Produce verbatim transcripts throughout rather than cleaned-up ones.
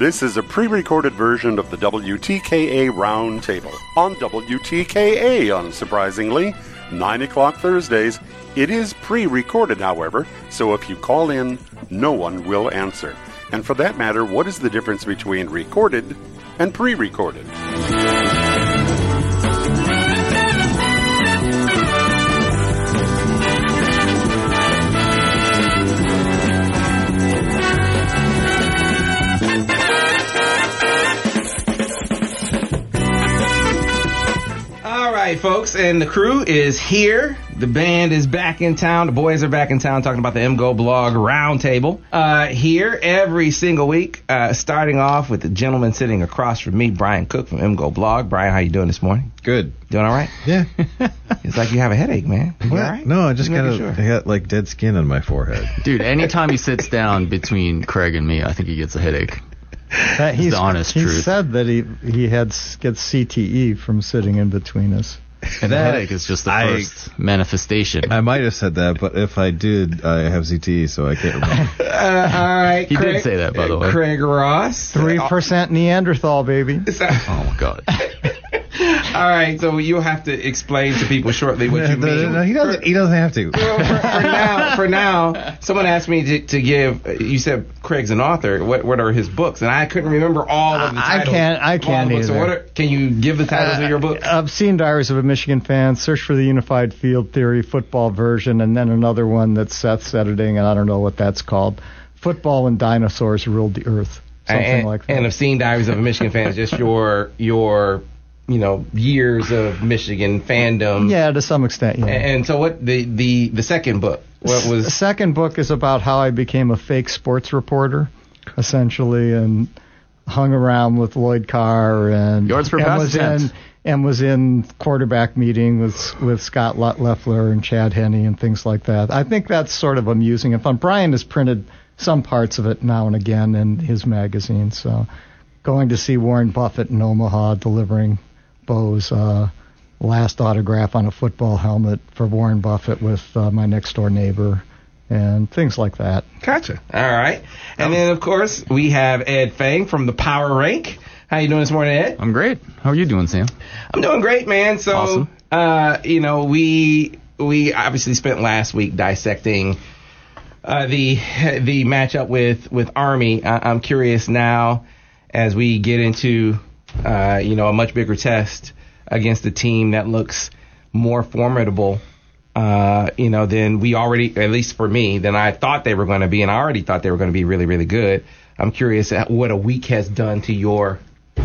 This is a pre-recorded version of the W T K A Roundtable on W T K A, unsurprisingly, nine o'clock Thursdays. It is pre-recorded, however, so if you call in, no one will answer. And for that matter, what is the difference between recorded and pre-recorded? All right, folks, and the crew is here. The band is back in town. The boys are back in town talking about the M Go Blog Roundtable. Uh, here every single week, uh, starting off with the gentleman sitting across from me, Brian Cook from M Go Blog. Brian, how you doing this morning? Good. Doing all right? Yeah. It's like you have a headache, man. You What? all right? No, I just got sure. I got like dead skin on my forehead. Dude, anytime he sits down between Craig and me, I think he gets a headache. That he's, the honest he truth. said that he he had gets C T E from sitting in between us. And the headache is just the I- first manifestation. I might have said that, but if I did, I have Z T E, so I can't remember. Uh, all right. He did Craig, say that, by the way. Craig Ross. Three percent Neanderthal, baby. Oh, my God. All right, so you'll have to explain to people shortly what you No, mean. no, no, he doesn't. He doesn't have to. Well, for, for now, for now, someone asked me to, to give. You said Craig's an author. What what are his books? And I couldn't remember all of the I titles. can't- I of all the can't books. So either. what are, can you give the titles of your books? Obscene Diaries of a Michigan Fan, Search for the Unified Field Theory football version, and then another one that Seth's editing, and I don't know what that's called. Football and Dinosaurs Ruled the Earth. Something and, like that. And Obscene Diaries of a Michigan Fan is just your your you know years of Michigan fandom. Yeah, to some extent, yeah. And, and so what the the the second book? What The was? second book is about how I became a fake sports reporter, essentially, and hung around with Lloyd Carr and Yards per and pass was in attempt. and was in quarterback meeting with with Scott Le- Leffler and Chad Henne and things like that. I think that's sort of amusing and fun. Brian has printed some parts of it now and again in his magazine. So, going to see Warren Buffett in Omaha delivering Bo's uh, last autograph on a football helmet for Warren Buffett with uh, my next door neighbor and things like that. Gotcha. All right. And then, of course, we have Ed Fang from the Power Rank. How you doing this morning, Ed? I'm great. How are you doing, Sam? I'm doing great, man. So, Awesome. uh, you know, we we obviously spent last week dissecting uh, the the matchup with with Army. I, I'm curious now, as we get into uh, you know a much bigger test against a team that looks more formidable, uh, you know, than we already, at least for me, than I thought they were going to be, and I already thought they were going to be really, really good. I'm curious at what a week has done to your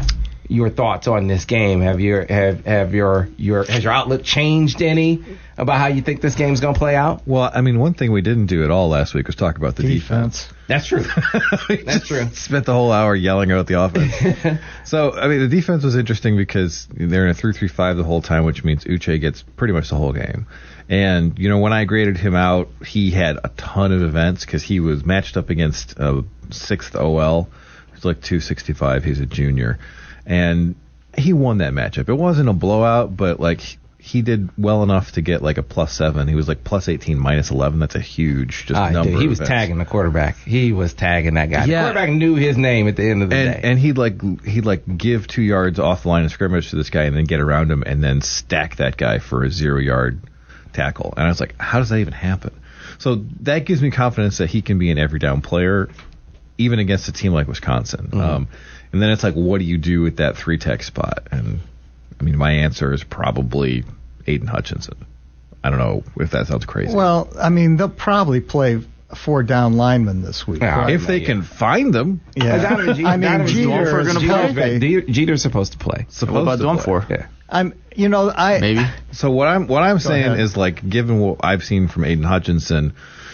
your thoughts on this game. Have your have have your your has your outlook changed any about how you think this game's going to play out? Well, I mean, one thing we didn't do at all last week was talk about the defense. Defense. That's true. We That's just true. Spent the whole hour yelling about the offense. So, I mean, the defense was interesting because they're in a three three five the whole time, which means Uche gets pretty much the whole game. And, you know, when I graded him out, he had a ton of events because he was matched up against a sixth O L. He's like two sixty-five. He's a junior. And he won that matchup. It wasn't a blowout, but, like, he did well enough to get like a plus seven. He was like plus eighteen, minus eleven. That's a huge just Ah, number. dude, he of was events. tagging the quarterback. He was tagging that guy. Yeah. The quarterback knew his name at the end of the And day. and he'd like he'd like give two yards off the line of scrimmage to this guy and then get around him and then stack that guy for a zero yard tackle. And I was like, how does that even happen? So that gives me confidence that he can be an every down player, even against a team like Wisconsin. Mm-hmm. Um, and then it's like, what do you do with that three tech spot? And I mean, my answer is probably Aiden Hutchinson. I don't know if that sounds crazy. Well, I mean, they'll probably play four down linemen this week. Yeah, right? if they can find them, Yeah. Donovan Jeter- I mean, Donovan Jeter Jeter is gonna healthy. play? Jeter- Jeter's supposed to play. supposed What about to Dawn play. for? Yeah. I'm, you know, I Maybe. So what I'm what I'm saying ahead. is like, given what I've seen from Aiden Hutchinson,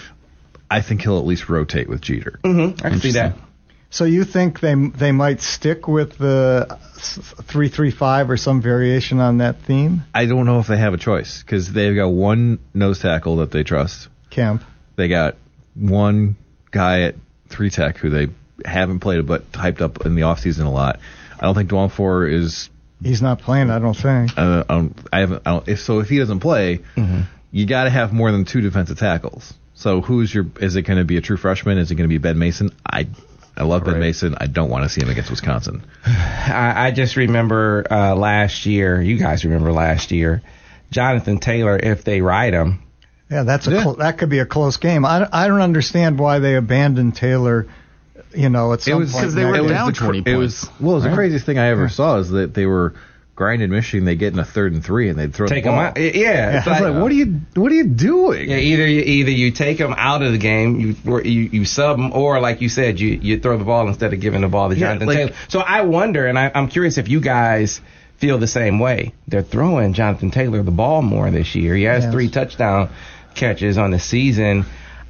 I think he'll at least rotate with Jeter. Mm-hmm. I can see that. So you think they they might stick with the three three five or some variation on that theme? I don't know if they have a choice because they've got one nose tackle that they trust. Kemp. They got one guy at three tech who they haven't played but hyped up in the offseason a lot. I don't think Dwanfor is. He's not playing, I don't think. Uh, I don't. I haven't. I don't if so, if he doesn't play, Mm-hmm. you got to have more than two defensive tackles. So who's your? Is it going to be a true freshman? Is it going to be Ben Mason? I I love Ben Right. Mason. I don't want to see him against Wisconsin. I, I just remember uh, last year. You guys remember last year, Jonathan Taylor. If they ride him, Yeah, that's a Yeah. cl- that could be a close game. I, I don't understand why they abandoned Taylor. You know, at some was point 'cause they in were that it was game. down the cr- twenty it was, points. well, it was the Right. craziest thing I ever saw is that they were grinding Michigan. They get in a third and three and they'd throw take the him ball. out. Yeah, it's I was like, what are you what are you doing? Yeah, either you, either you take him out of the game, you or you, you sub him, or like you said, you, you throw the ball instead of giving the ball to Yeah, Jonathan like- Taylor. So I wonder, and I, I'm curious if you guys feel the same way. They're throwing Jonathan Taylor the ball more this year. He has Yes. three touchdown catches on the season.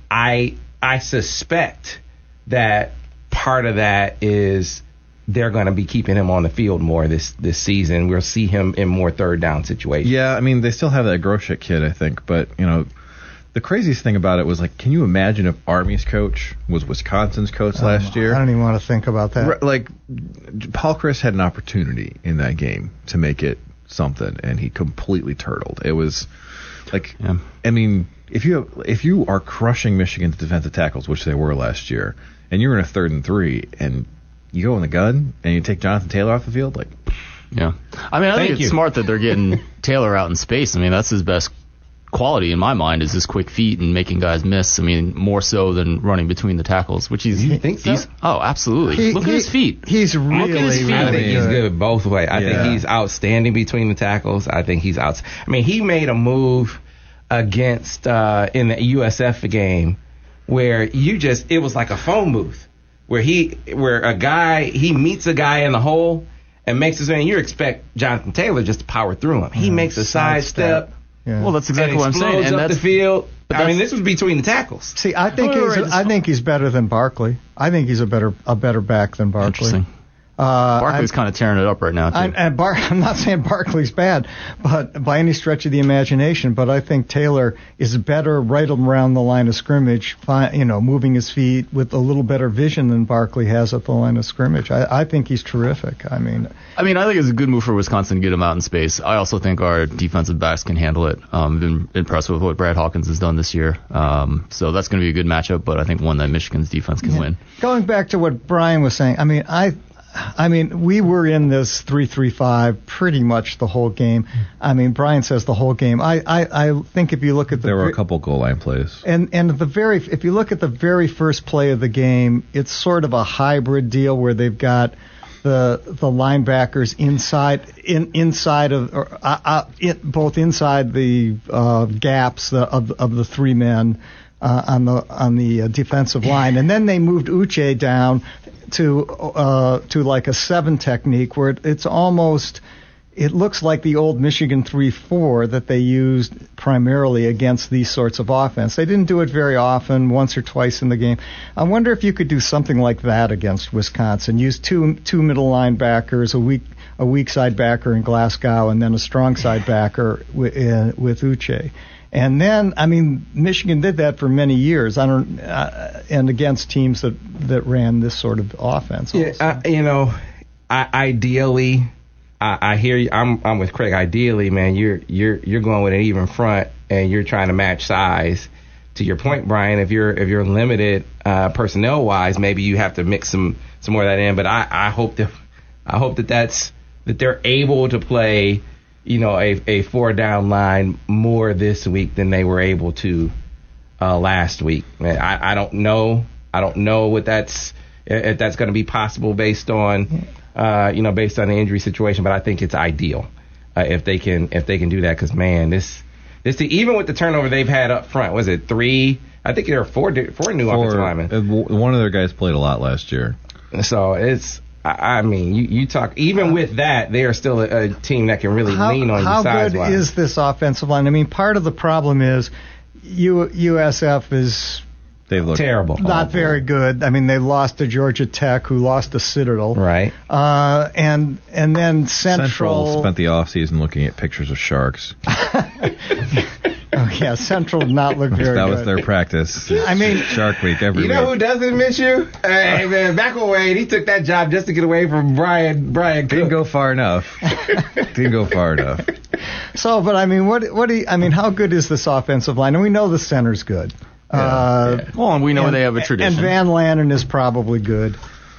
I I suspect that part of that is they're going to be keeping him on the field more this this season. We'll see him in more third down situations. Yeah, I mean, they still have that Groshek kid, I think. But, you know, the craziest thing about it was, like, can you imagine if Army's coach was Wisconsin's coach last year? I don't even want to think about that. Right, like, Paul Chris had an opportunity in that game to make it something, and he completely turtled. It was, like, Yeah. I mean, if you if you are crushing Michigan's defensive tackles, which they were last year, and you're in a third and three, and you go in the gun, and you take Jonathan Taylor off the field, like, Yeah. I mean, I Thank think it's you. smart that they're getting Taylor out in space. I mean, that's his best quality in my mind is his quick feet and making guys miss. I mean, more so than running between the tackles, which he's. You think so? he's- Oh, absolutely. He- Look he- at his feet. He's really, at his feet. I really think he's good. good both ways. I Yeah. think he's outstanding between the tackles. I think he's out. I mean, he made a move against uh, in the U S F game where you just it was like a phone booth where he where a guy he meets a guy in the hole and makes his man. You expect Jonathan Taylor just to power through him. He Mm, makes a sidestep. Yeah. Well, that's exactly and what I'm saying. explodes And up that's the field. but I mean, that's- this was between the tackles. See, I think Wait, wait, he's wait, I think he's better than Barkley. I think he's a better a better back than Barkley. interesting. Uh, Barkley's I- kind of tearing it up right now, too. I'm, and Bar- I'm not saying Barkley's bad, but by any stretch of the imagination. But I think Taylor is better right around the line of scrimmage, fi- you know, moving his feet with a little better vision than Barkley has at the line of scrimmage. I, I think he's terrific. I mean, I mean, I think it's a good move for Wisconsin to get him out in space. I also think our defensive backs can handle it. Um, I've been impressed with what Brad Hawkins has done this year. Um, so that's going to be a good matchup, but I think one that Michigan's defense can win. going back to what Brian was saying, I mean, I. I mean, we were in this three three five pretty much the whole game. I mean, Brian says the whole game. I, I, I think if you look at the there were ve- a couple goal line plays. And and the very if you look at the very first play of the game, it's sort of a hybrid deal where they've got the the linebackers inside in inside of or, uh, uh, it, both inside the uh, gaps the, of of the three men uh, on the on the uh, defensive line, and then they moved Uche down to uh, to like a seven technique where it, it's almost. It looks like the old Michigan three four that they used primarily against these sorts of offense. They didn't do it very often, once or twice in the game. I wonder if you could do something like that against Wisconsin. Use two two middle linebackers, a weak a weak side backer in Glasgow, and then a strong side backer with, uh, with Uche. And then, I mean, Michigan did that for many years. I don't, uh, and against teams that, that ran this sort of offense. Yeah, also. uh, you know, I, ideally, I, I hear you. I'm I'm with Craig. Ideally, man, you're you're you're going with an even front, and you're trying to match size. To your point, Brian, if you're if you're limited uh, personnel wise, maybe you have to mix some some more of that in. But I, I hope that I hope that that's that they're able to play, you know, a a four down line more this week than they were able to uh, last week. I I don't know. I don't know what that's if that's going to be possible based on. Uh, you know, based on the injury situation, but I think it's ideal uh, if they can if they can do that. Because man, this this even with the turnover they've had up front, was it three? I think there are four di- four new offensive linemen. uh, w- one of their guys played a lot last year. So it's I, I mean you, you talk even with that they are still a, a team that can really how, lean on how you size good wise. is this offensive line? I mean, part of the problem is U, U S F is They looked Terrible. not very good. I mean, they lost to Georgia Tech, who lost to Citadel. Right. Uh, and and then Central. Central spent the offseason looking at pictures of sharks. Oh yeah, Central did not look very that good. was their practice. I mean, Shark Week every You know who week. doesn't miss you? Hey man, McElwain, he took that job just to get away from Brian Brian Didn't Cook. go far enough. Didn't go far enough. so, but I mean, what what do you, I mean, how good is this offensive line? And we know the center's good. Uh, Well, and we know and, they have a tradition. And Van Lanen is probably good.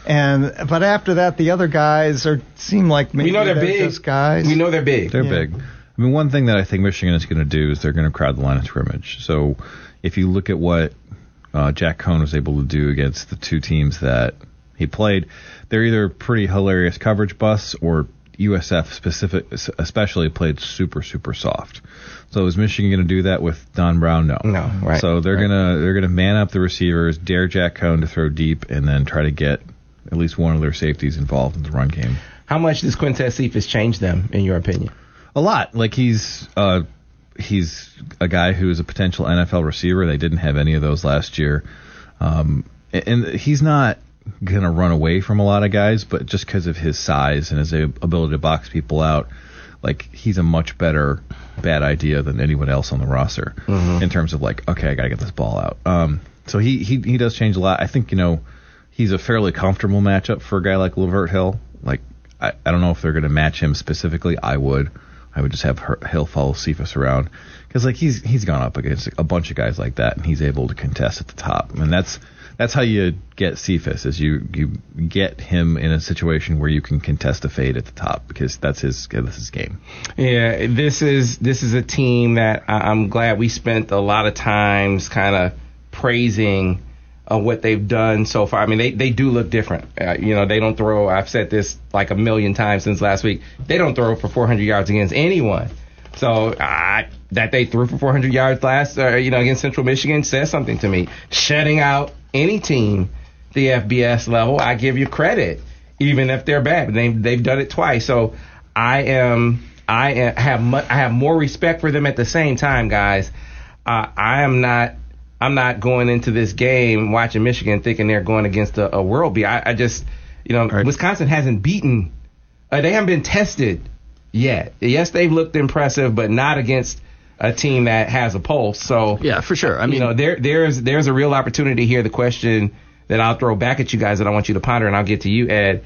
And but after that, the other guys are seem like maybe we know they're, they're big. just guys. We know they're big. They're Yeah. big. I mean, one thing that I think Michigan is going to do is they're going to crowd the line of scrimmage. So if you look at what uh, Jack Cohn was able to do against the two teams that he played, they're either pretty hilarious coverage busts or U S F specific, especially played super, super soft. So is Michigan going to do that with Don Brown? No. No, right. So they're right. gonna they're gonna man up the receivers, dare Jack Cohn to throw deep, and then try to get at least one of their safeties involved in the run game. How much does Quintez Cephas change them, in your opinion? A lot. Like he's uh, he's a guy who is a potential N F L receiver. They didn't have any of those last year, um, and he's not gonna run away from a lot of guys, but just because of his size and his ability to box people out, like he's a much better bad idea than anyone else on the roster mm-hmm. in terms of like, okay, I gotta get this ball out. Um, so he, he he does change a lot. I think you know he's a fairly comfortable matchup for a guy like Lavert Hill. Like I, I don't know if they're gonna match him specifically. I would. I would just have Hill follow Cephas around because like he's he's gone up against a bunch of guys like that and he's able to contest at the top, and that's that's how you get Cephas is you you get him in a situation where you can contest a fade at the top because that's his that's his game. Yeah, this is this is a team that I, I'm glad we spent a lot of times kind of praising uh, what they've done so far. I mean, they, they do look different. Uh, you know, they don't throw. I've said this like a million times since last week. They don't throw for four hundred yards against anyone. So uh, that they threw for four hundred yards last, uh, you know, against Central Michigan says something to me. Shutting out any team, the F B S level, I give you credit, even if they're bad. They they've done it twice. So I am I am, have mu- I have more respect for them at the same time, guys. Uh, I am not. I'm not going into this game watching Michigan thinking they're going against a, a world beat. I, I just, you know, right. Wisconsin hasn't beaten. Uh, they haven't been tested yet. Yes, they've looked impressive, but not against a team that has a pulse. So yeah, for sure. I mean, you know, there there's there's a real opportunity here. The question that I'll throw back at you guys that I want you to ponder, and I'll get to you, Ed,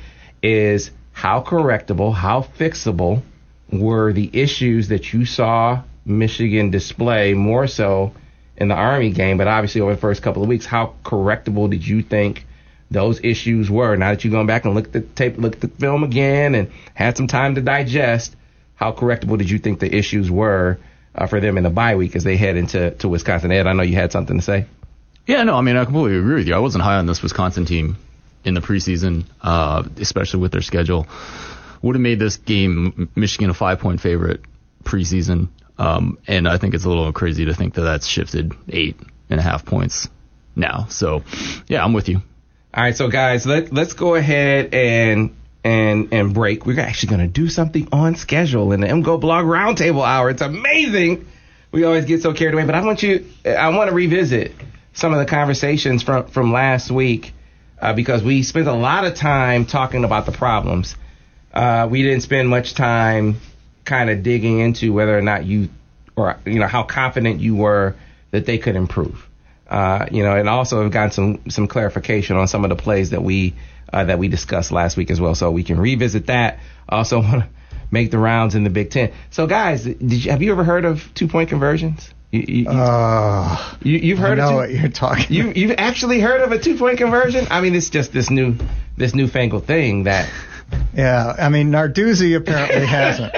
is how correctable, how fixable were the issues that you saw Michigan display more so in the Army game, but obviously over the first couple of weeks, how correctable did you think those issues were? Now that you've gone back and looked at the tape, looked at the film again, and had some time to digest, how correctable did you think the issues were uh, for them in the bye week as they head into to Wisconsin? Ed, I know you had something to say. Yeah, no, I mean, I completely agree with you. I wasn't high on this Wisconsin team in the preseason, uh, especially with their schedule. Would have made this game Michigan a five-point favorite preseason. Um, and I think it's a little crazy to think that that's shifted eight and a half points now. So, yeah, I'm with you. All right, so guys, let let's go ahead and and and break. We're actually going to do something on schedule in the M Go Blog Roundtable Hour. It's amazing. We always get so carried away, but I want you. I want to revisit some of the conversations from from last week uh, because we spent a lot of time talking about the problems. Uh, we didn't spend much time kind of digging into whether or not you, or you know, how confident you were that they could improve. Uh, you know, and also have gotten some some clarification on some of the plays that we uh, that we discussed last week as well. So we can revisit that. Also want to make the rounds in the Big Ten. So guys, did you have you ever heard of two point conversions? You, you, uh, you, you've heard I know of two, what you're talking you, about. You've actually heard of a two point conversion? I mean, it's just this new this newfangled thing that. Yeah, I mean, Narduzzi apparently hasn't.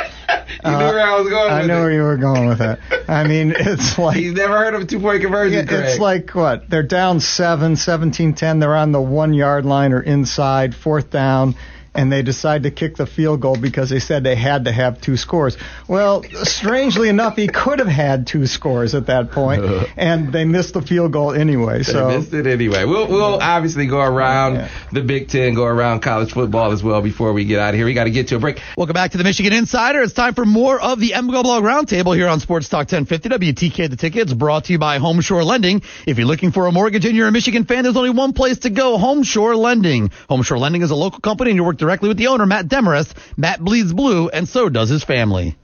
You knew where I was going with I know it. where you were going with that. I mean, it's like... He's never heard of a two-point conversion, yeah, It's like, what, they're down seven, seventeen ten, they're on the one-yard line or inside, fourth down, and they decide to kick the field goal because they said they had to have two scores. Well, strangely enough, he could have had two scores at that point, and they missed the field goal anyway. So they missed it anyway. We'll we'll obviously go around yeah. the Big Ten, go around college football as well before we get out of here. We got to get to a break. Welcome back to the Michigan Insider. It's time for more of the M G O Blog Roundtable here on Sports Talk ten fifty W T K The Tickets, brought to you by Homeshore Lending. If you're looking for a mortgage and you're a Michigan fan, there's only one place to go, Homeshore Lending. Homeshore Lending is a local company, and you work directly with the owner, Matt Demarest. Matt bleeds blue, and so does his family.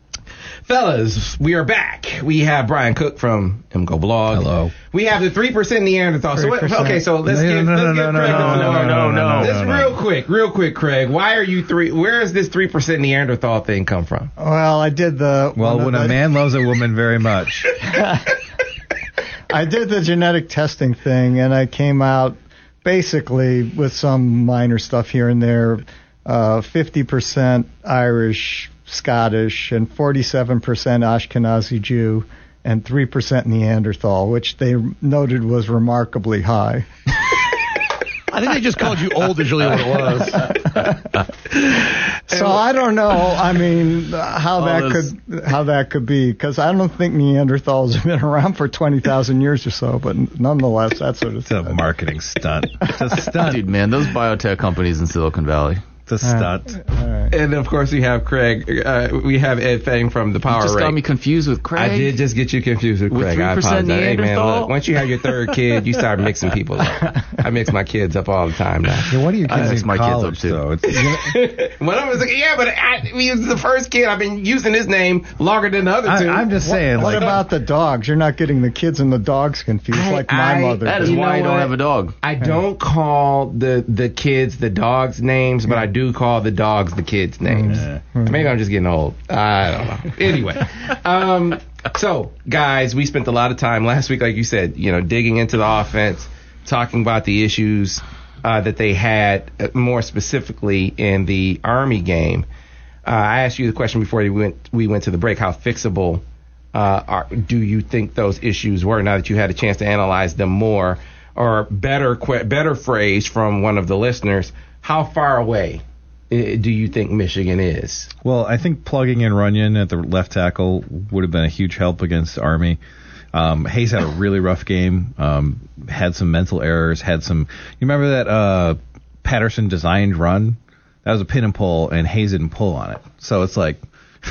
Fellas, we are back. We have Brian Cook from M G O Blog. Hello. We have the three percent Neanderthal. So what, okay, so let's No, get no, let's no, get no, no, Craig. no, no, no, no, no, Just no, real no. quick, real quick, Craig. Why are you three? Where is this three percent Neanderthal thing come from? Well, I did the... Well, one when of a the- man loves a woman very much. I did the genetic testing thing, and I came out basically, with some minor stuff here and there, uh, fifty percent Irish, Scottish, and forty-seven percent Ashkenazi Jew, and three percent Neanderthal, which they noted was remarkably high. I think they just called you old is really what it was. So I don't know. I mean, how that could how that could be, because I don't think Neanderthals have been around for twenty thousand years or so. But nonetheless, that's sort of It's a marketing stunt. It's a stunt. Dude, man, those biotech companies in Silicon Valley. It's a stunt. All right. And of course, we have Craig. Uh, we have Ed Fang from the Power You just Rate. got me confused with Craig. I did just get you confused with With Craig. I three percent apologize. Hey, man, Neanderthal? look, once you have your third kid, you start mixing people up. I mix my kids up all the time now. Yeah, one of your I kids mix in my kids up, college, too. though. It's, One of them was like, yeah, but I, he was the first kid. I've been using his name longer than the other I, two. I'm just saying, What like, about the dogs? You're not getting the kids and the dogs confused I- like my I- mother That did. is You why know you don't what? have a dog. I don't call the the kids the dogs' names, but I do call the dogs the kids' names. Maybe I'm just getting old. I don't know. Anyway, um, so guys, we spent a lot of time last week, like you said, you know, digging into the offense, talking about the issues uh, that they had, uh, more specifically in the Army game. Uh, I asked you the question before we went we went to the break: how fixable uh, are, do you think those issues were? Now that you had a chance to analyze them more, or better que- better phrase from one of the listeners, how far away uh, do you think Michigan is? well, I think plugging in Runyon at the left tackle would have been a huge help against Army. Um, Hayes had a really rough game, um, had some mental errors, had some. You remember that uh, Patterson designed run? That was a pin and pull, and Hayes didn't pull on it. So it's like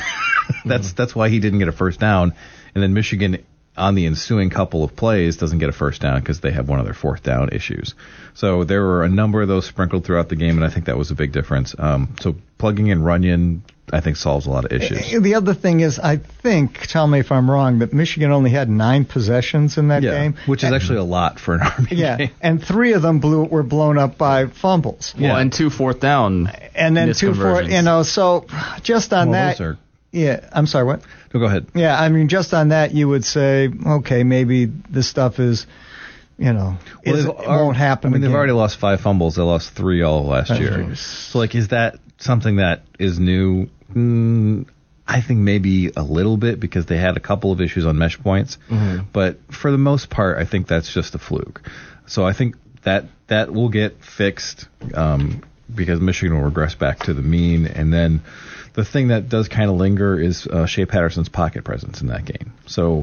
that's that's why he didn't get a first down. And then Michigan, on the ensuing couple of plays, doesn't get a first down because they have one of their fourth down issues. So there were a number of those sprinkled throughout the game, and I think that was a big difference. Um, so plugging in Runyon, I think, solves a lot of issues. The other thing is, I think, tell me if I'm wrong, that Michigan only had nine possessions in that Yeah, game. which is actually a lot for an Army Yeah, game. and three of them blew, were blown up by fumbles. Well, and two fourth down. And then two for, misconversions. you know, so just on Well, that. those are- Yeah, I'm sorry, what? No, go ahead. Yeah, I mean, just on that, you would say, okay, maybe this stuff is, you know, Well, is, they've it al- won't happen I mean, they've again. already lost five fumbles. They lost three all last That's year. right. So, like, is that something that is new? Mm, I think maybe a little bit because they had a couple of issues on mesh points. Mm-hmm. But for the most part, I think that's just a fluke. So I think that that will get fixed um, because Michigan will regress back to the mean. And then the thing that does kind of linger is uh, Shea Patterson's pocket presence in that game. So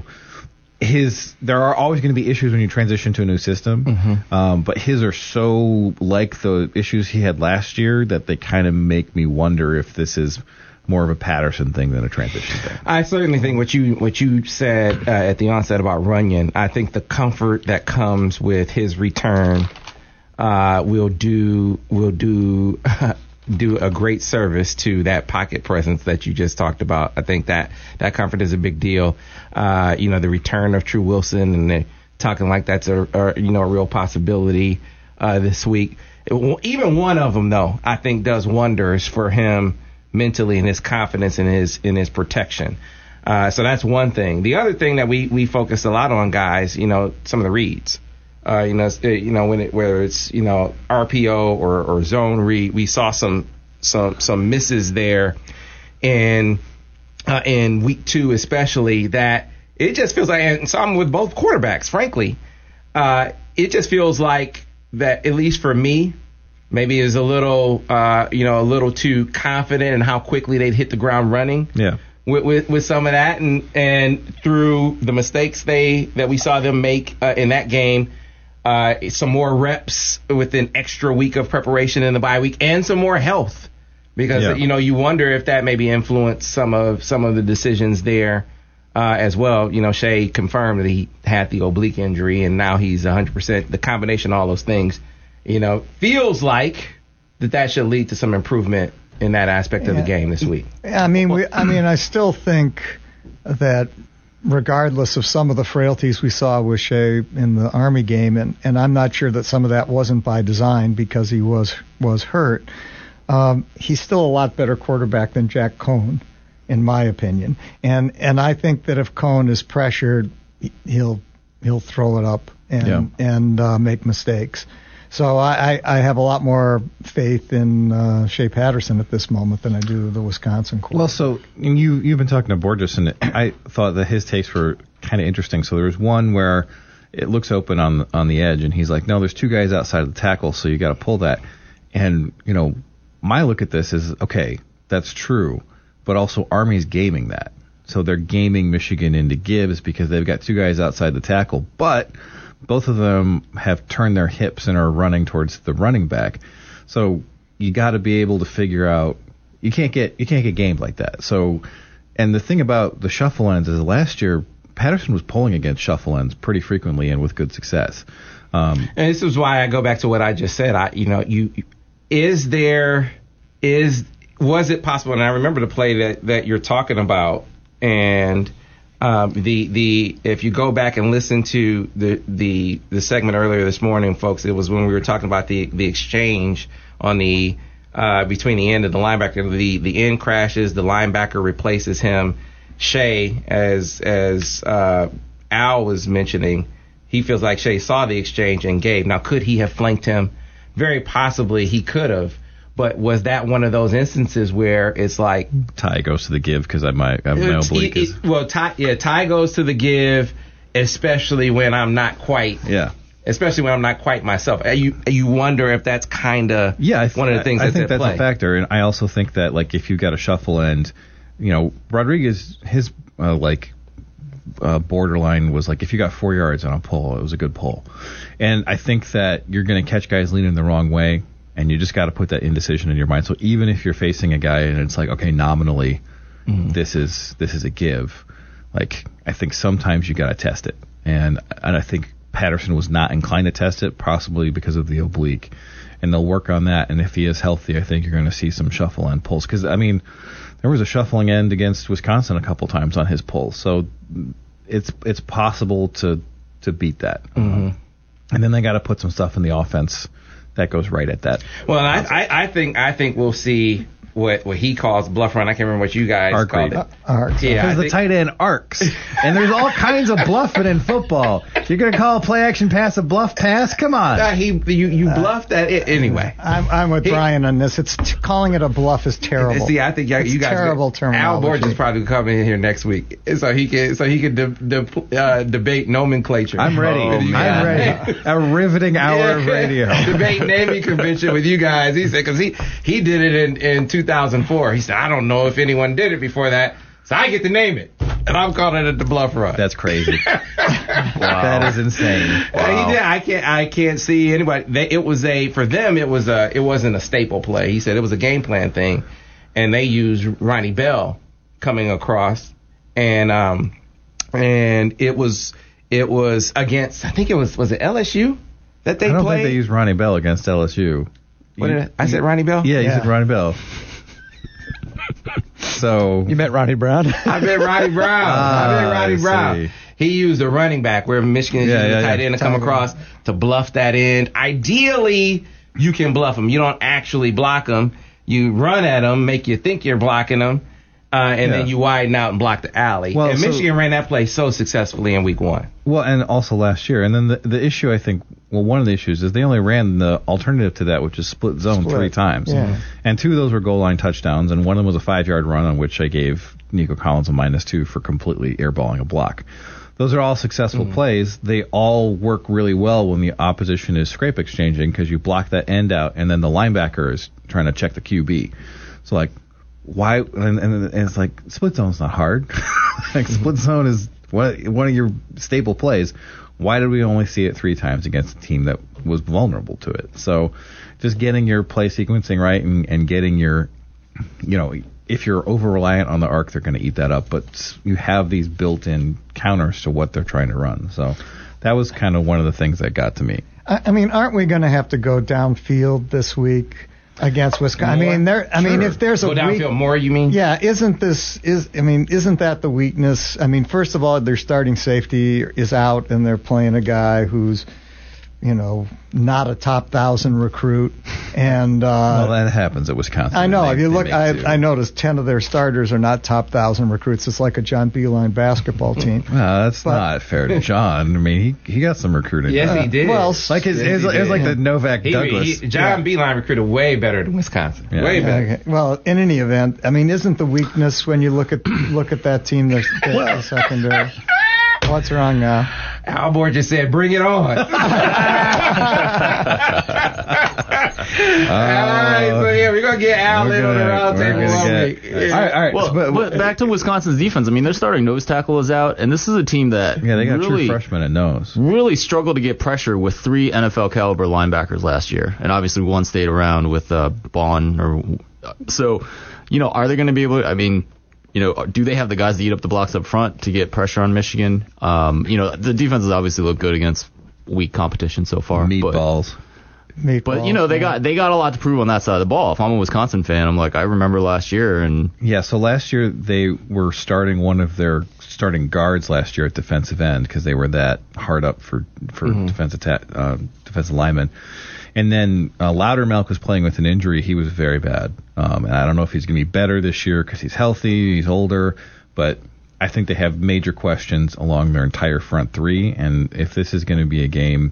his there are always going to be issues when you transition to a new system, Mm-hmm. um, but his are so like the issues he had last year that they kind of make me wonder if this is more of a Patterson thing than a transition thing. I certainly think what you what you said uh, at the onset about Runyon, I think the comfort that comes with his return uh, will do will do do a great service to that pocket presence that you just talked about. I think that that comfort is a big deal. Uh, you know, the return of True Wilson, and they're talking like that's a, a you know a real possibility uh, this week. It, even one of them, though, I think does wonders for him mentally and his confidence in his in his protection. Uh, so that's one thing. The other thing that we we focus a lot on, guys, you know, some of the reads. Uh, you know, you know when it, whether it's you know R P O or, or zone read, we saw some some some misses there, in uh, in week two especially. That it just feels like, and some with both quarterbacks, frankly, uh, it just feels like that, at least for me, maybe is a little uh, you know a little too confident in how quickly they'd hit the ground running. Yeah. With, with with some of that, and and through the mistakes they that we saw them make uh, in that game. Uh, some more reps with an extra week of preparation in the bye week, and some more health, because Yeah. you know you wonder if that maybe influenced some of some of the decisions there uh, as well. You know, Shea confirmed that he had the oblique injury, and now he's one hundred percent. The combination of all those things, you know, feels like that that should lead to some improvement in that aspect of the Yeah. game this week. I mean, we, I mean, I still think that regardless of some of the frailties we saw with Shea in the Army game, and, and I'm not sure that some of that wasn't by design because he was was hurt, um, he's still a lot better quarterback than Jack Cohn, in my opinion. And and I think that if Cohn is pressured, he'll he'll throw it up and Yeah. and uh, make mistakes. So I, I have a lot more faith in uh, Shea Patterson at this moment than I do the Wisconsin core. Well, so you you've been talking to Borges, and I thought that his takes were kind of interesting. So there was one where it looks open on on the edge, and he's like, "No, there's two guys outside of the tackle, so you got to pull that." And you know, my look at this is, okay, that's true, but also Army's gaming that, so they're gaming Michigan into gives because they've got two guys outside the tackle, but both of them have turned their hips and are running towards the running back. So you got to be able to figure out. You can't get you can't get gamed like that. So, and the thing about the shuffle ends is last year Patterson was pulling against shuffle ends pretty frequently and with good success. Um, and this is why I go back to what I just said. I, you know, you is there is was it possible? And I remember the play that that you're talking about, and Um, the the if you go back and listen to the, the the segment earlier this morning, folks, it was when we were talking about the the exchange on the uh, between the end and the linebacker. The the end crashes, the linebacker replaces him. Shea, as as uh, Al was mentioning, he feels like Shea saw the exchange and gave. Now, could he have flanked him? Very possibly he could have. But was that one of those instances where it's like Ty goes to the give because I my I, my oblique is well, Ty, yeah, Ty goes to the give, especially when I'm not quite yeah, especially when I'm not quite myself. You you wonder if that's kind of yeah I th- one of the things I, I that's think at that's play. a factor, and I also think that like if you got a shuffle end, you know, Rodriguez his uh, like uh, borderline was like if you got four yards on a pull, it was a good pull, and I think that you're going to catch guys leaning the wrong way. And you just got to put that indecision in your mind. So even if you're facing a guy and it's like, okay, nominally, mm-hmm. this is this is a give. Like I think sometimes you got to test it, and and I think Patterson was not inclined to test it, possibly because of the oblique. And they'll work on that. And if he is healthy, I think you're going to see some shuffle end pulls. Because I mean, there was a shuffling end against Wisconsin a couple times on his pull, so it's it's possible to to beat that. Mm-hmm. And then they got to put some stuff in the offense that goes right at that. Well, I, I, I think I think we'll see what what he calls bluff run. I can't remember what you guys Arc called read. it. Uh, arc. Yeah, Because I the think, tight end arcs. And there's all kinds of bluffing in football. You're going to call a play action pass a bluff pass? Come on. uh, he you you bluffed that it anyway. I'm, I'm with He- Brian on this. It's t- calling it a bluff is terrible. See, I think y- It's you guys terrible Al terminology. Borges probably come in here next week, so he can so he can de- de- uh, debate nomenclature. I'm ready. Oh, I'm man. ready. A riveting hour of radio. Debate naming convention with you guys. He said because he he did it in in two thousand four. He said I don't know if anyone did it before that, so I get to name it, and I'm calling it the bluff run. That's crazy. That is insane. Well, he did. I can't. I can't see anybody. They, it was a for them. It was a. It wasn't a staple play. He said it was a game plan thing, and they used Ronnie Bell coming across, and um, and it was it was against. I think it was was it L S U that they I don't played. think they used Ronnie Bell against L S U. What did I, I said Ronnie Bell? Yeah, you Yeah. said Ronnie Bell. So You met Ronnie Brown? I bet Ronnie Brown. Ah, I bet Ronnie I Brown. see. He used a running back where Michigan is Yeah, using yeah, a tight yeah. end to come Tight across to bluff that end. Ideally, you can bluff them. You don't actually block them. You run at them, make you think you're blocking them, uh, and Yeah. then you widen out and block the alley. Well, and so- Michigan ran that play so successfully in week one. Well, and also last year. And then the, the issue, I think, well, one of the issues is they only ran the alternative to that, which is split zone Split. three times. Yeah. And two of those were goal line touchdowns, and one of them was a five-yard run on which I gave Nico Collins a minus two for completely airballing a block. Those are all successful plays. They all work really well when the opposition is scrape exchanging because you block that end out, and then the linebacker is trying to check the Q B. So, like, why? And, and, and it's like, split zone's not hard. Like, split zone is one, one of your staple plays. Why did we only see it three times against a team that was vulnerable to it? So, just getting your play sequencing right and, and getting your, you know, if you're over reliant on the arc, they're going to eat that up. But you have these built-in counters to what they're trying to run. So that was kind of one of the things that got to me. I, I mean, aren't we going to have to go downfield this week against Wisconsin? I More? mean, there. I mean, Sure. if there's a Go weak, downfield more, you mean? yeah, isn't this is? I mean, isn't that the weakness? I mean, first of all, their starting safety is out, and they're playing a guy who's you know, not a top thousand recruit. And uh, well, that happens at Wisconsin. I know. They, if you they look, make I, two. I noticed ten of their starters are not top thousand recruits. It's like a John Beeline basketball team. No, that's But- not fair to John. I mean, he he got some recruiting. Yes, he did. well, Like his, Yes, his, he it was did. like the Novak He- Douglas. he- John Beeline recruited way better than Wisconsin. Yeah. Way better. Okay. Well, in any event, I mean, isn't the weakness when you look at look at that team, the, the, the secondary? What's wrong now? Alborg just said, "Bring it on." All right, so yeah, we're gonna get Al We're in on the gonna- round we're table gonna one get- week. All right, all right. Well, but, but back to Wisconsin's defense. I mean, their starting nose tackle is out, and this is a team that yeah, they got really, true freshmen at nose. really struggled to get pressure with three N F L caliber linebackers last year, and obviously one stayed around with uh, Bond. Or so, you know, are they going to be able to? I mean, you know, do they have the guys to eat up the blocks up front to get pressure on Michigan? Um, you know, the defense has obviously looked good against weak competition so far. But, Meatballs. but you know, they got they got a lot to prove on that side of the ball. If I'm a Wisconsin fan, I'm like, I remember last year, and Yeah, so last year they were starting one of their starting guards last year at defensive end because they were that hard up for for Mm-hmm. defensive ta- uh, defensive linemen. And then uh, Loudermilk was playing with an injury. He was very bad. Um, and I don't know if he's going to be better this year because he's healthy, he's older. But I think they have major questions along their entire front three. And if this is going to be a game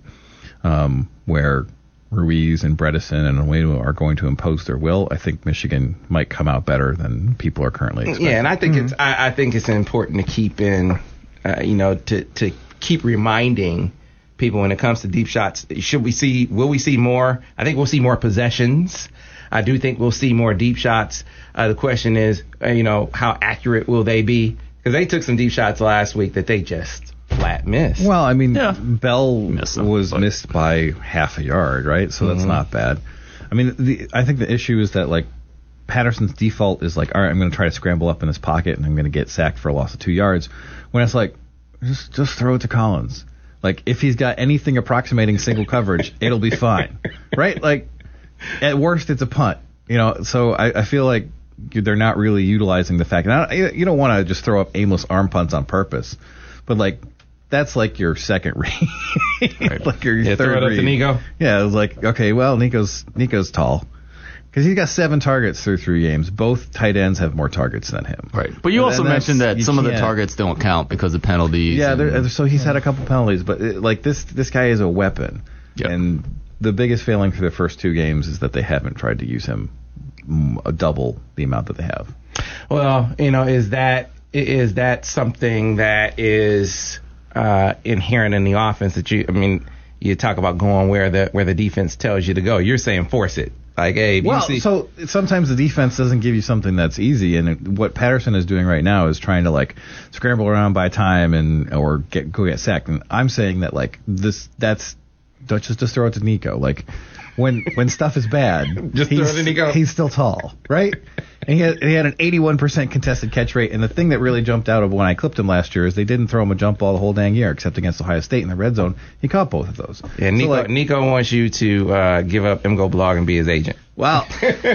um, where Ruiz and Bredesen and Onwedu are going to impose their will, I think Michigan might come out better than people are currently expecting. Yeah, and I think it's I, I think it's important to keep in, uh, you know, to to keep reminding people when it comes to deep shots. Should we see? Will we see more? I think we'll see more possessions. I do think we'll see more deep shots. Uh, the question is, uh, you know, how accurate will they be? Because they took some deep shots last week that they just flat missed. Well, I mean, Yeah. Bell Missed them, was but- missed by half a yard, right? So that's not bad. I mean, the, I think the issue is that, like, Patterson's default is like, all right, I'm going to try to scramble up in this pocket and I'm going to get sacked for a loss of two yards. When it's like, just just throw it to Collins. Like, if he's got anything approximating single coverage, it'll be fine, right? Like, at worst, it's a punt, you know. So I, I feel like they're not really utilizing the fact. And I, you don't want to just throw up aimless arm punts on purpose, but like that's like your second read, Right. like your Yeah, third throw it up read. to Nico. Yeah, it was like, okay, well, Nico's Nico's tall because he's got seven targets through three games. Both tight ends have more targets than him. right. But you And also that's- mentioned that you some of the can't- targets don't count because of penalties. Yeah, and- there, so he's had a couple penalties, but it, like this, this guy is a weapon. Yep. And the biggest failing for the first two games is that they haven't tried to use him mm, a double the amount that they have. Well, you know, is that is that something that is uh, inherent in the offense that you? I mean, you talk about going where the where the defense tells you to go. You're saying force it. Like, hey, if you Well, see, so sometimes the defense doesn't give you something that's easy, and it, what Patterson is doing right now is trying to like scramble around by time and or get go get sacked. And I'm saying that like this, that's don't just just throw it to Nico. Like when when stuff is bad, Just throw he's, it to Nico. he's still tall, right? And he had, he had an eighty-one percent contested catch rate. And the thing that really jumped out of when I clipped him last year is they didn't throw him a jump ball the whole dang year, except against Ohio State in the red zone. He caught both of those. yeah, So, Nico, like, Nico wants you to uh, give up M Go Blog and be his agent. Well,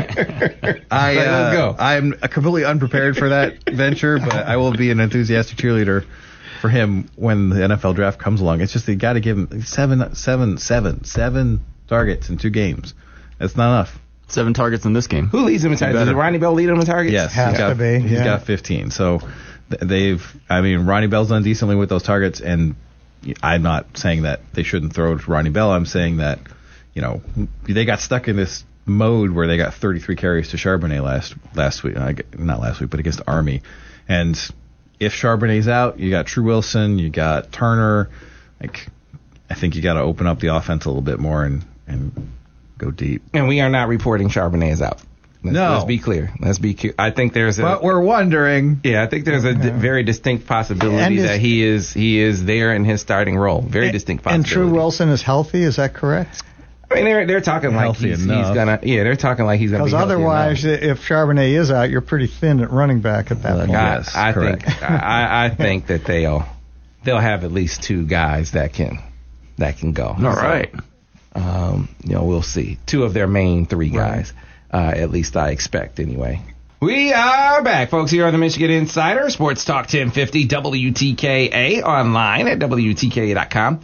I Let's uh, go. I'm completely unprepared for that venture, but I will be an enthusiastic cheerleader for him when the N F L draft comes along. It's just you got to give him seven, seven, seven, seven targets in two games. That's not enough. seven targets in this game. Who leads him in targets? Does better. Ronnie Bell lead him in targets? Yes, Has he's got, to be, he's yeah. got fifteen. So th- they've, I mean, Ronnie Bell's done decently with those targets, and I'm not saying that they shouldn't throw to Ronnie Bell. I'm saying that, you know, they got stuck in this mode where they got thirty-three carries to Charbonnet last last week, uh, not last week, but against Army. And if Charbonnet's out, you got True Wilson, you got Turner. Like, I think you got to open up the offense a little bit more and and go deep. And we are not reporting Charbonnet is out. Let's, No. let's be clear. Let's be clear. I think there's a But we're wondering. yeah, I think there's a d- very distinct possibility And is- that he is he is there in his starting role. Very distinct And possibility. True Wilson is healthy, is that correct? I mean, they're they're talking like Healthy he's, he's enough. gonna yeah, they're talking like he's gonna be Because healthy otherwise, enough. if Charbonnet is out, you're pretty thin at running back at that Well, point. I, Yes, I correct. think I, I think that they'll they'll have at least two guys that can that can go. All right. Um, you know, we'll see. Two of their main three guys, uh, at least I expect anyway. We are back, folks, here on the Michigan Insider, Sports Talk ten fifty W T K A, online at W T K A dot com.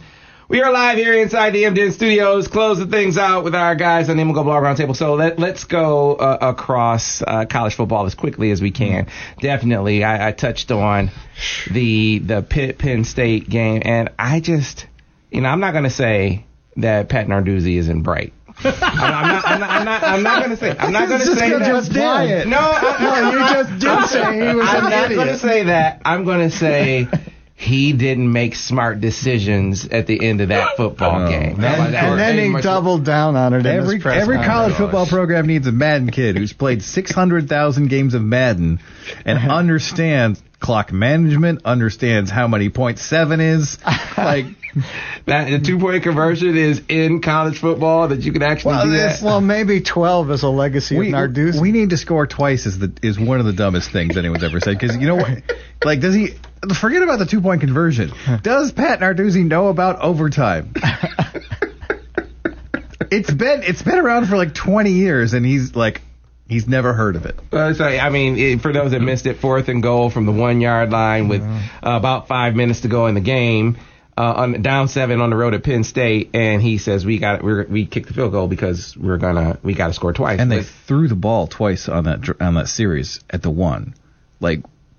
We are live here inside the M D N studios, closing things out with our guys on the M G O Blog Roundtable. So let, let's go uh, across uh, college football as quickly as we can. Definitely, I, I touched on the the Pitt Penn State game, and I just, you know, I'm not going to say that Pat Narduzzi isn't bright. I'm, I'm not. I'm not. I'm not. I'm not going to say. I'm not going to say that. Just quiet. No, I, No, you just did say he was I'm an not idiot. going to say that. I'm going to say he didn't make smart decisions at the end of that football Oh. game. And, That- that- and then he much- doubled down on it in Every his press every conference. college football program needs a Madden kid who's played six hundred thousand games of Madden and understands clock management, understands how many point seven is. Like, that the two point conversion is in college football that you can actually Well, do this- that. Well, maybe twelve is a legacy we, of Narduzzi. we need to score twice is the is one of the dumbest things anyone's ever said. Because you know what? Like, does he forget about the two point conversion? Does Pat Narduzzi know about overtime? It's been it's been around for like twenty years, and he's like he's never heard of it. Uh, so, I mean, it, for those that missed it, fourth and goal from the one yard line with uh, about five minutes to go in the game. Uh, on down seven on the road at Penn State, and he says we got we we kicked the field goal because we're gonna we got to score twice. And they But- threw the ball twice on that dr- on that series at the one. Like,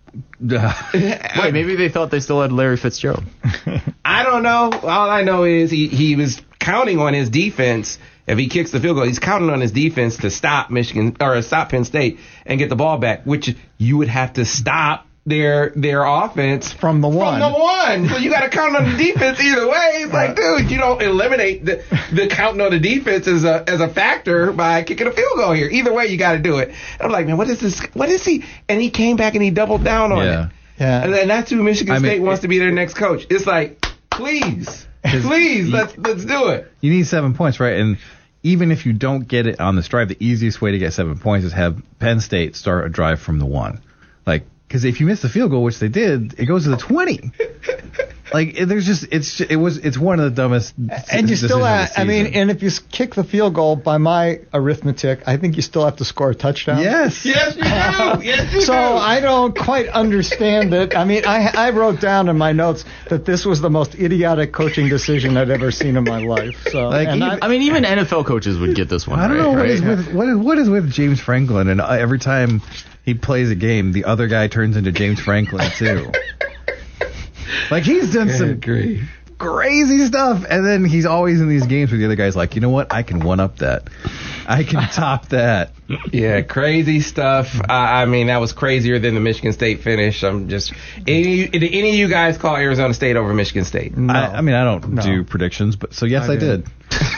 Wait, maybe they thought they still had Larry Fitzgerald. I don't know. All I know is he, he was counting on his defense. If he kicks the field goal, he's counting on his defense to stop Michigan or stop Penn State and get the ball back, which you would have to stop their their offense From the one. From the one. So you got to count on the defense either way. It's like, dude, you don't eliminate the, the counting on the defense as a as a factor by kicking a field goal here. Either way, you got to do it. And I'm like, man, what is this? What is he? And he came back and he doubled down on Yeah. it. Yeah. And then that's who Michigan I mean, State wants it- to be their next coach. It's like, please, please, let's let's do it. you need seven points, right? And even if you don't get it on this drive, the easiest way to get seven points is have Penn State start a drive from the one. Like, because if you miss the field goal, which they did, it goes to the twenty. Like, it- there's just it's it was it's one of the dumbest. And you still decisions of have, the I mean, season. and if you s- kick the field goal, by my arithmetic, I think you still have to score a touchdown. yes, Yes, you do. Yes, you So do. I don't quite understand it. I mean, I I wrote down in my notes that this was the most idiotic coaching decision I'd ever seen in my life. So Like, and even- I, I mean, even N F L coaches would get this one. I don't right, know what right? is with what is what is with James Franklin, and uh, every time he plays a game, the other guy turns into James Franklin too. Like, he's done some crazy stuff, and then he's always in these games where the other guy's like, you know what, I can one up that, I can top that. Yeah, crazy stuff. I, I mean, that was crazier than the Michigan State finish. I'm just any did any of you guys call Arizona State over Michigan State? no. I, I mean, I don't No. do predictions, but so yes, I I, did. did.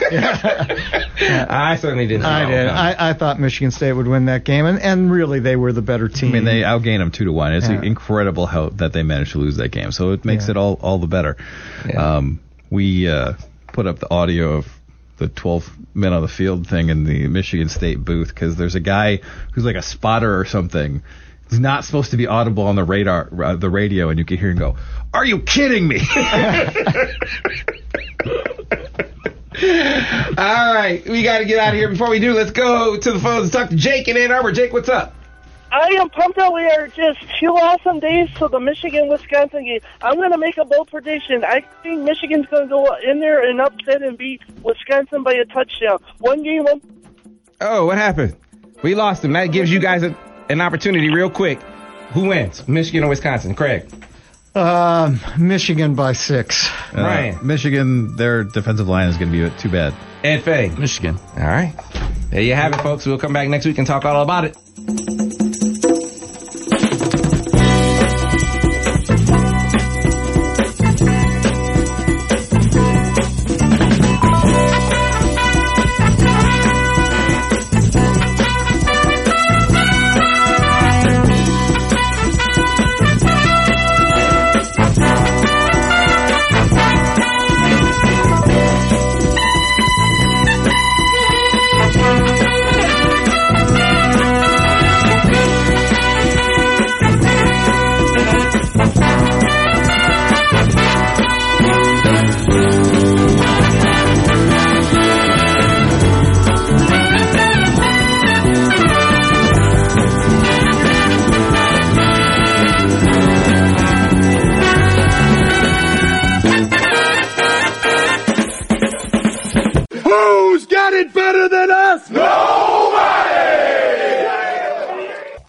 I certainly didn't. I know. did. I, I thought Michigan State would win that game, and, and really they were the better team. I mean, they outgained them two to one. It's Yeah. incredible how that they managed to lose that game. So it makes Yeah. it all all the better. Yeah. Um, we uh, put up the audio of the twelve men on the field thing in the Michigan State booth because there's a guy who's like a spotter or something. He's not supposed to be audible on the radar, uh, the radio, and you can hear him go, "Are you kidding me?" All right, we got to get out of here. Before we do, let's go to the phones and talk to Jake in Ann Arbor. Jake, what's up? I am pumped that we are just two awesome days to the Michigan-Wisconsin game. I'm going to make a bold prediction. I think Michigan's going to go in there and upset and beat Wisconsin by a touchdown. One game, one... Oh, what happened? We lost him. That gives you guys a, an opportunity real quick. Who wins, Michigan or Wisconsin? Craig. Um, Michigan by six. Uh, Ryan. Michigan, their defensive line is going to be too bad. Ed Fay. Michigan. All right. There you have it, folks. We'll come back next week and talk all about it. it better than